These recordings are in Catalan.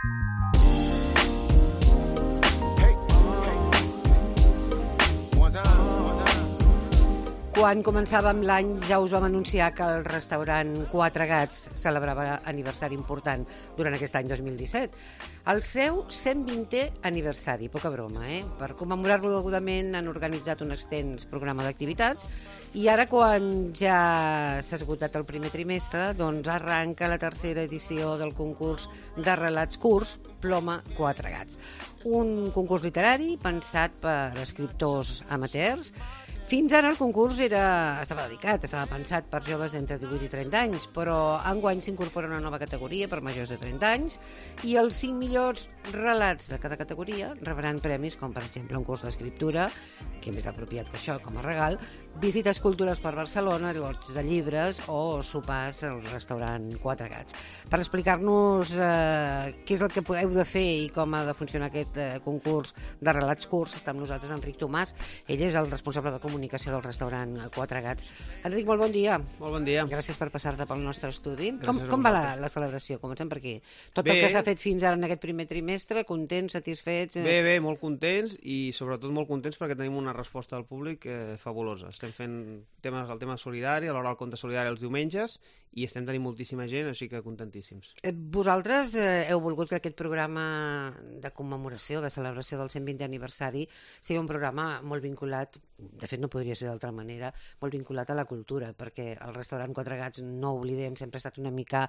Quan començàvem l'any ja us vam anunciar que el restaurant Quatre Gats celebrava aniversari important durant aquest any 2017. El seu 120è aniversari, poca broma, eh? Per commemorar-lo degudament han organitzat un extens programa d'activitats i ara quan ja s'ha esgotat el primer trimestre, doncs arranca la tercera edició del concurs de relats curts Ploma Quatre Gats. Un concurs literari pensat per escriptors amateurs. Fins ara el concurs estava pensat per joves d'entre 18 i 30 anys, però enguany s'incorpora una nova categoria per majors de 30 anys i els 5 millors relats de cada categoria rebran premis com, per exemple, un curs d'escriptura, que més apropiat que això com a regal, visites culturals per Barcelona, lots de llibres o sopars al restaurant Quatre Gats. Per explicar-nos què és el que heu de fer i com ha de funcionar aquest concurs de relats curts, està amb nosaltres Enric Tomàs. Ell és el responsable de comunicació del restaurant Quatre Gats. Enric, molt bon dia. Molt bon dia. Gràcies per passar-te pel nostre estudi. Com va la celebració? Comencem per aquí. Tot el que s'ha fet fins ara en aquest primer trimestre, contents, satisfets? Bé, molt contents i sobretot molt contents perquè tenim una resposta del públic fabulosa. Estem fent el tema solidari, a l'hora del compte solidari els diumenges i estem tenint moltíssima gent, així que contentíssims. Vosaltres heu volgut que aquest programa de commemoració, de celebració del 120è aniversari sigui un programa molt vinculat, de fet no podria ser d'altra manera, molt vinculat a la cultura, perquè el restaurant Quatre Gats, no oblidem, sempre ha estat una mica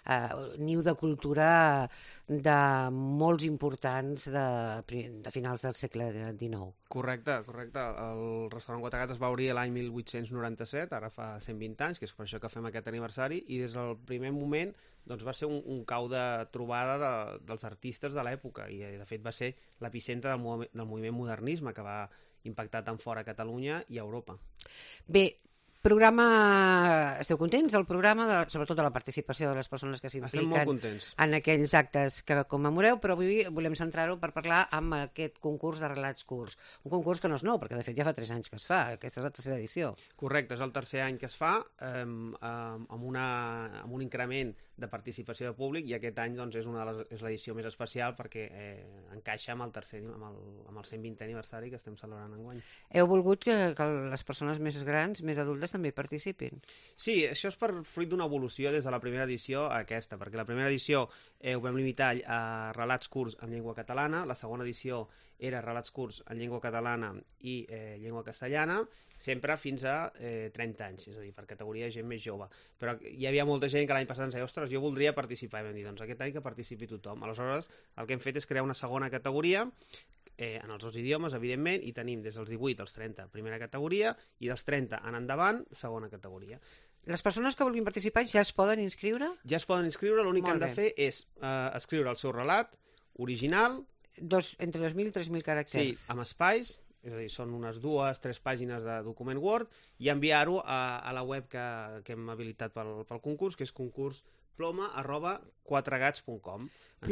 niu de cultura de molts importants de finals del segle XIX. Correcte. El restaurant Quatre Gats es va obrir l'any 1897, ara fa 120 anys, que és per això que fem aquest aniversari, i des del primer moment doncs, va ser un cau de trobada dels artistes de l'època, i de fet va ser l'epicentre del moviment modernisme que va impactar tant fora a Catalunya i a Europa. Bé, esteu contents del programa, sobretot de la participació de les persones que s'impliquen en aquells actes que commemoreu, però avui volem centrar-ho per parlar amb aquest concurs de relats curts. Un concurs que no és nou, perquè de fet ja fa 3 anys que es fa, aquesta és la tercera edició. Correcte, és el tercer any que es fa, amb un increment de participació de públic, i aquest any doncs, és l'edició més especial perquè encaixa amb el 120è aniversari que estem celebrant enguany. Heu volgut que les persones més grans, més adultes, també participin? Sí, això és fruit d'una evolució des de la primera edició a aquesta, perquè la primera edició ho vam limitar a relats curts en llengua catalana, la segona edició era relats curts en llengua catalana i llengua castellana, sempre fins a 30 anys, és a dir, per categoria de gent més jove. Però hi havia molta gent que l'any passat ens deia, ostres, jo voldria participar, i vam dir, doncs aquest any que participi tothom. Aleshores, el que hem fet és crear una segona categoria, en els 2 idiomes, evidentment, i tenim des dels 18 als 30 primera categoria i dels 30 en endavant segona categoria. Les persones que vulguin participar ja es poden inscriure? Ja es poden inscriure, l'únic que han de fer és escriure el seu relat original. Entre 2.000 i 3.000 caràcters. Sí, amb espais, és a dir, són unes 2-3 pàgines de document Word, i enviar-ho a la web que hem habilitat pel concurs, que és concurs.ploma@4gats.com.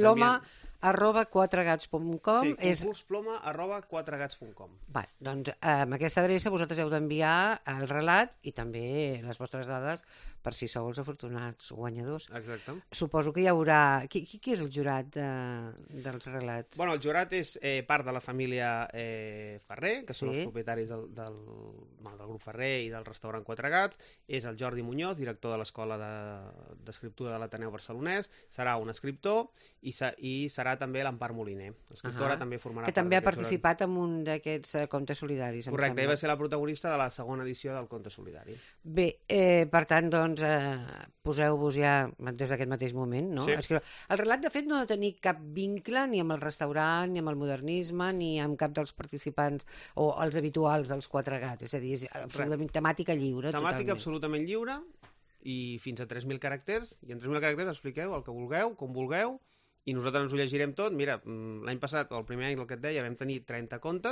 Ploma@4gats.com. Sí, concurs.ploma@4gats.com. Doncs amb aquesta adreça vosaltres heu d'enviar el relat i també les vostres dades per si sou els afortunats guanyadors. Exacte. Suposo que hi haurà... Qui és el jurat dels relats? Bueno, el jurat és part de la família Ferrer, que són els propietaris del grup Ferrer i del restaurant Quatre Gats. És el Jordi Muñoz, director de l'Escola d'Escriptura de l'Ateneu Barcelonès. Serà un escriptor i serà també l'Empar Moliner. L'escriptora també formarà part. Que també ha participat en un d'aquests contes solidaris. Correcte, ella va ser la protagonista de la segona edició del Conte Solidari. Bé, per tant, doncs, poseu-vos ja des d'aquest mateix moment, no? Sí. El relat, de fet, no ha de tenir cap vincle ni amb el restaurant, ni amb el modernisme, ni amb cap dels participants o els habituals dels Quatre Gats. És a dir, és absolutament temàtica lliure. Temàtica absolutament lliure i fins a 3.000 caràcters. I en 3.000 caràcters expliqueu el que vulgueu, com vulgueu, i nosaltres ens ho llegirem tot. Mira, l'any passat, o el primer any del que et deia, vam tenir 30 contes,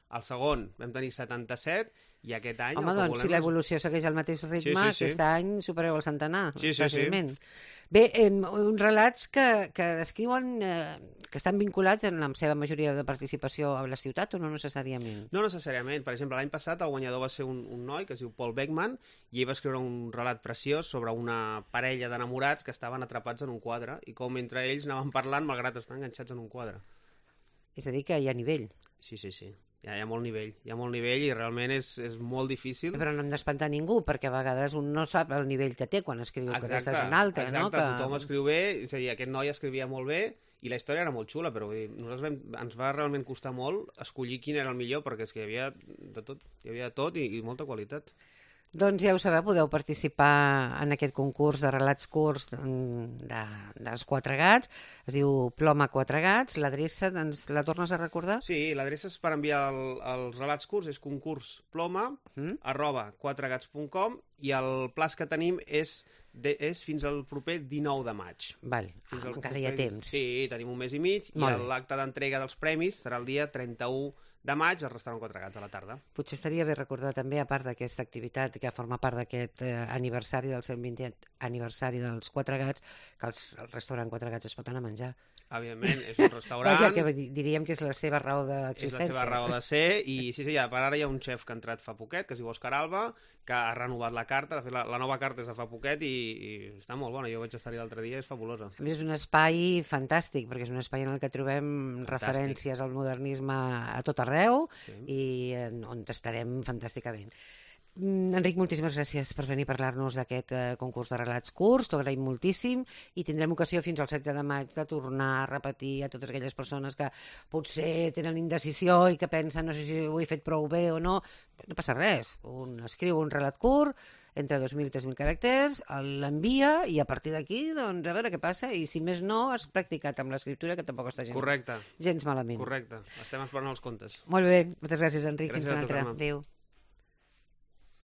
El segon vam tenir 77 i aquest any... Home, doncs, si l'evolució segueix el mateix ritme, aquest any supereu el centenar, fàcilment. Bé, uns relats que descriuen que estan vinculats en la seva majoria de participació a la ciutat o no necessàriament? No necessàriament. Per exemple, l'any passat el guanyador va ser un noi que es diu Paul Beckman i ell va escriure un relat preciós sobre una parella d'enamorats que estaven atrapats en un quadre i com entre ells anaven parlant malgrat estar enganxats en un quadre. És a dir, que hi ha nivell. Sí. Hi ha molt nivell i realment és molt difícil. Però no hem d'espantar ningú, perquè a vegades un no sap el nivell que té quan escriu, que aquesta és una altra, no? Exacte, tothom escriu bé, és a dir, aquest noi escrivia molt bé i la història era molt xula, però vull dir, ens va realment costar molt escollir quin era el millor, perquè és que hi havia de tot i molta qualitat. Doncs ja ho sabeu, podeu participar en aquest concurs de relats curts dels Quatre Gats. Es diu Ploma Quatre Gats. L'adreça, ens la tornes a recordar? Sí, l'adreça és per enviar els relats curts, és concursploma@quatregats.com i el plaç que tenim és fins al proper 19 de maig. Val, encara hi ha temps. Sí, tenim un mes i mig i l'acte d'entrega dels premis serà el dia 31 de maig al restaurant Quatre Gats a la tarda. Potser estaria bé recordar també, a part d'aquesta activitat que forma part d'aquest aniversari del 120è aniversari dels Quatre Gats, que al restaurant Quatre Gats es pot anar a menjar. Evidentment, és un restaurant... Vaja, que diríem que és la seva raó d'existència. És la seva raó de ser i sí, per ara hi ha un xef que ha entrat fa poquet, que es diu Òscar Alba, que ha renovat la carta, de fet la nova carta és de fa poquet i està molt bona, jo vaig estar-hi l'altre dia, és fabulosa. A més, és un espai fantàstic, perquè és un espai en el que trobem referències al modernisme a tot arreu i on estarem fantàsticament. Enric, moltíssimes gràcies per venir a parlar-nos d'aquest concurs de relats curts, t'ho agraïm moltíssim i tindrem ocasió fins al 16 de maig de tornar a repetir a totes aquelles persones que potser tenen indecisió i que pensen no sé si ho he fet prou bé o no. No passa res, un escriu un relat curt entre 2.000 i 3.000 caràcters, l'envia i a partir d'aquí, doncs, a veure què passa i si més no, has practicat amb l'escriptura que tampoc està gens malament. Correcte, estem esperant els contes. Molt bé, moltes gràcies, Enric, Gràcies fins una altra. Adéu.